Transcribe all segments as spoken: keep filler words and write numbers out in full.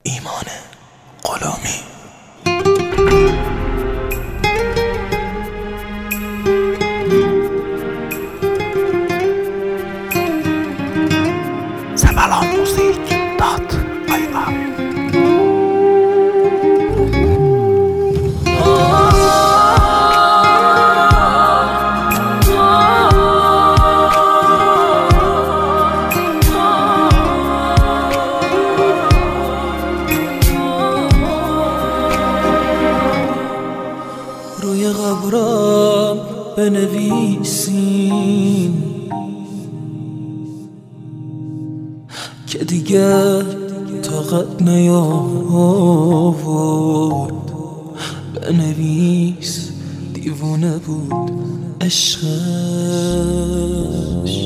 ایمان غلامی. سبلان موزیک دات آی آر. روی قبرم بنویسین که دیگر طاقت نیاورد. بنویس دیوونه بود عشقش،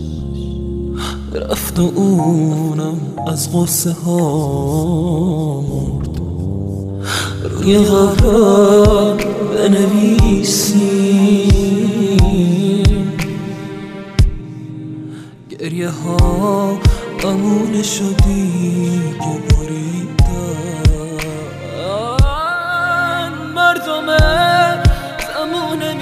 رفت و اونم از غصه ها مرد. روی قبرم بنویسین گریه ها امونه شدی که بریدن. مردم زمونه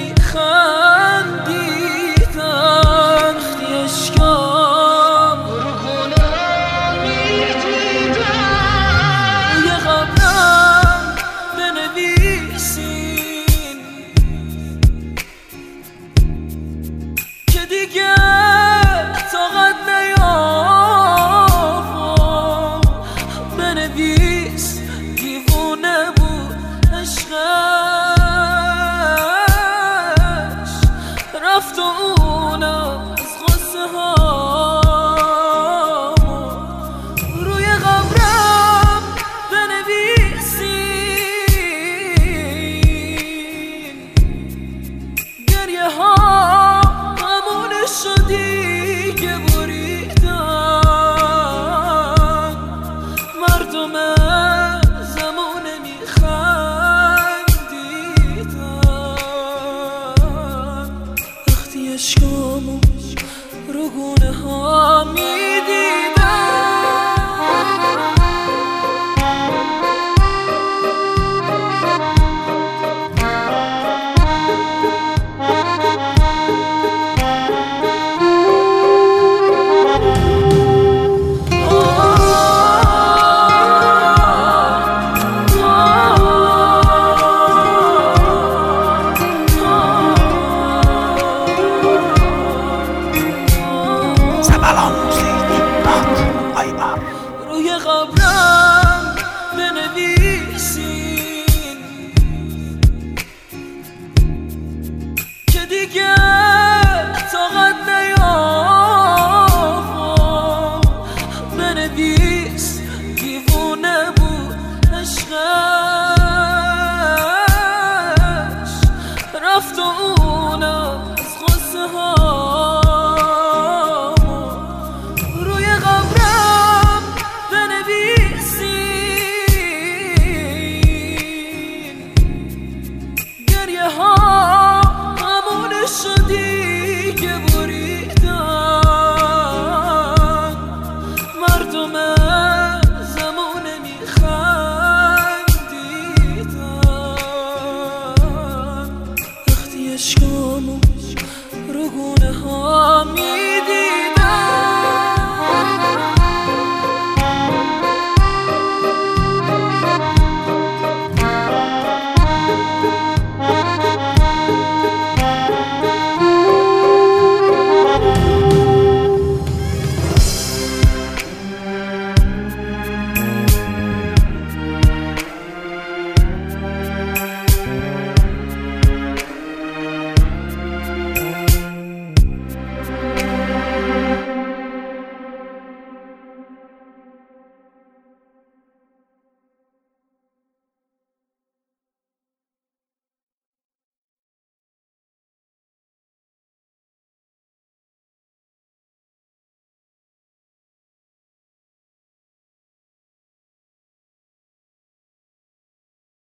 میخندیدن، وقتی اشکام برگونم میدیدن. روی قبرم بنویسین که دیگه طاقت نیاورد. بنویس دیوونه بود عشقش، رفت و اونم از غصه ها مرد. روی قبرم بنویسین گریه ها همونه شدی که بریدن. مردم زمونه میخندیدن، وقتی اشکامو رو گونه ها میدیدن. سبلان موزیک دات آی آر. روی قبرم بنویسین که دیگه طاقت نیاورد. بنویس